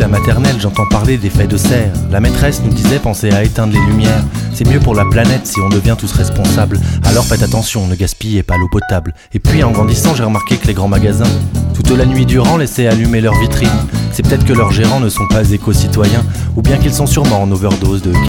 la maternelle, j'entends parler d'effets de serre. La maîtresse nous disait penser à éteindre les lumières. C'est mieux pour la planète si on devient tous responsables. Alors faites attention, ne gaspillez pas l'eau potable. Et puis en grandissant, j'ai remarqué que les grands magasins, toute la nuit durant, laissaient allumer leurs vitrines. C'est peut-être que leurs gérants ne sont pas éco-citoyens, ou bien qu'ils sont sûrement en overdose de